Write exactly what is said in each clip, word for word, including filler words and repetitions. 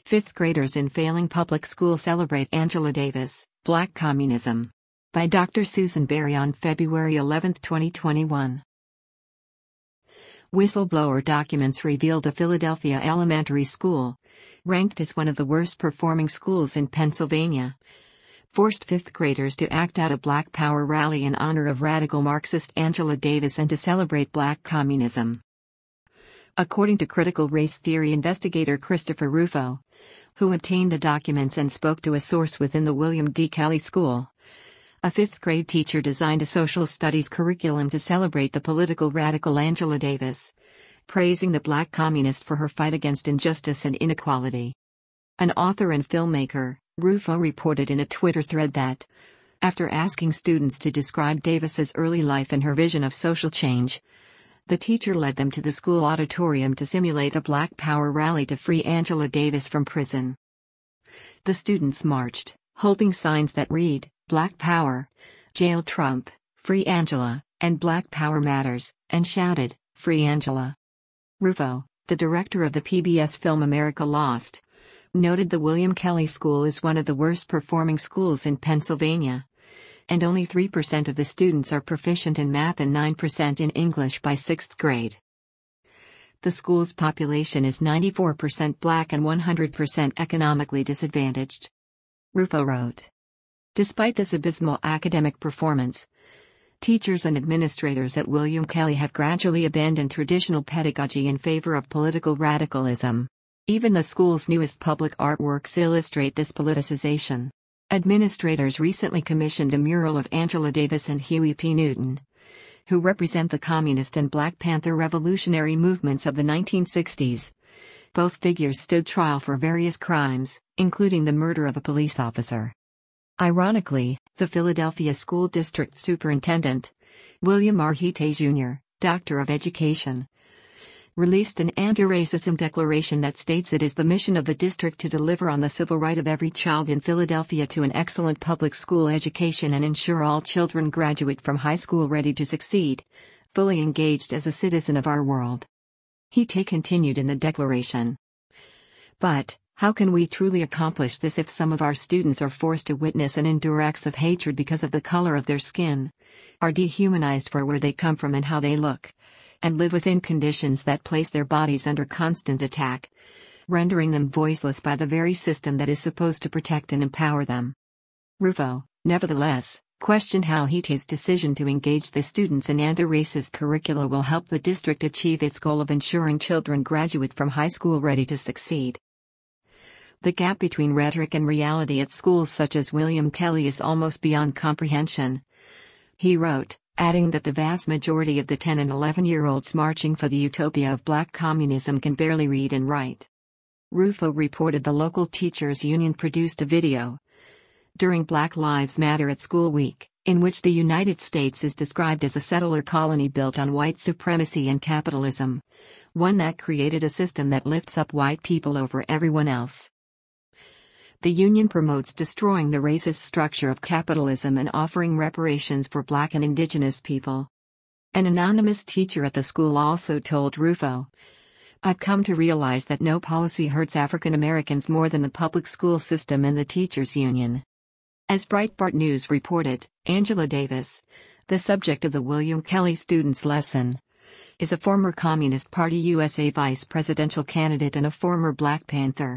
Fifth graders in failing public school celebrate Angela Davis, Black Communism. By Doctor Susan Berry on February eleventh, twenty twenty-one. Whistleblower documents revealed a Philadelphia elementary school, ranked as one of the worst performing schools in Pennsylvania, forced fifth graders to act out a Black Power rally in honor of radical Marxist Angela Davis and to celebrate Black communism. According to critical race theory investigator Christopher Rufo, who obtained the documents and spoke to a source within the William D. Kelly School, a fifth grade teacher designed a social studies curriculum to celebrate the political radical Angela Davis, praising the Black communist for her fight against injustice and inequality. An author and filmmaker, Rufo reported in a Twitter thread that, after asking students to describe Davis's early life and her vision of social change, the teacher led them to the school auditorium to simulate a Black Power rally to free Angela Davis from prison. The students marched, holding signs that read, "Black Power, Jail Trump, Free Angela, and Black Power Matters," and shouted, "Free Angela." Rufo, the director of the P B S film America Lost, noted the William Kelly School is one of the worst performing schools in Pennsylvania, and only three percent of the students are proficient in math and nine percent in English by sixth grade. The school's population is ninety-four percent Black and one hundred percent economically disadvantaged. Rufo wrote, "Despite this abysmal academic performance, teachers and administrators at William Kelly have gradually abandoned traditional pedagogy in favor of political radicalism. Even the school's newest public artworks illustrate this politicization. Administrators recently commissioned a mural of Angela Davis and Huey P. Newton, who represent the Communist and Black Panther revolutionary movements of the nineteen sixties. Both figures stood trial for various crimes, including the murder of a police officer." Ironically, the Philadelphia School District Superintendent, William R. Hitte Junior, Doctor of Education, released an anti-racism declaration that states it is the mission of the district to deliver on the civil right of every child in Philadelphia to an excellent public school education and ensure all children graduate from high school ready to succeed, fully engaged as a citizen of our world. Hitte continued in the declaration, "But, how can we truly accomplish this if some of our students are forced to witness and endure acts of hatred because of the color of their skin, are dehumanized for where they come from and how they look, and live within conditions that place their bodies under constant attack, rendering them voiceless by the very system that is supposed to protect and empower them?" Rufo, nevertheless, questioned how Hitte's decision to engage the students in anti-racist curricula will help the district achieve its goal of ensuring children graduate from high school ready to succeed. "The gap between rhetoric and reality at schools such as William Kelly is almost beyond comprehension," he wrote, adding that the vast majority of the ten and eleven-year-olds marching for the utopia of Black communism can barely read and write. Rufo reported the local teachers' union produced a video during Black Lives Matter at School Week, in which the United States is described as a settler colony built on white supremacy and capitalism, one that created a system that lifts up white people over everyone else. The union promotes destroying the racist structure of capitalism and offering reparations for Black and Indigenous people. An anonymous teacher at the school also told Rufo, "I've come to realize that no policy hurts African Americans more than the public school system and the teachers' union." As Breitbart News reported, Angela Davis, the subject of the William Kelly students' lesson, is a former Communist Party U S A vice presidential candidate and a former Black Panther.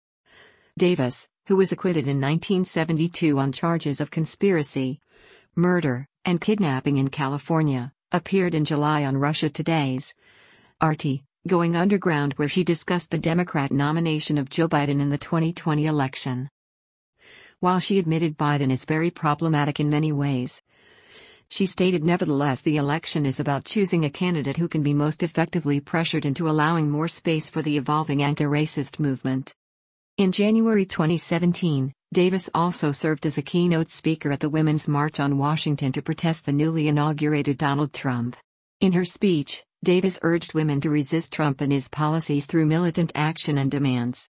Davis, who was acquitted in nineteen seventy-two on charges of conspiracy, murder, and kidnapping in California, appeared in July on Russia Today's R T, Going Underground, where she discussed the Democrat nomination of Joe Biden in the twenty twenty election. While she admitted Biden is very problematic in many ways, she stated nevertheless the election is about choosing a candidate who can be most effectively pressured into allowing more space for the evolving anti-racist movement. In January twenty seventeen, Davis also served as a keynote speaker at the Women's March on Washington to protest the newly inaugurated Donald Trump. In her speech, Davis urged women to resist Trump and his policies through militant action and demands,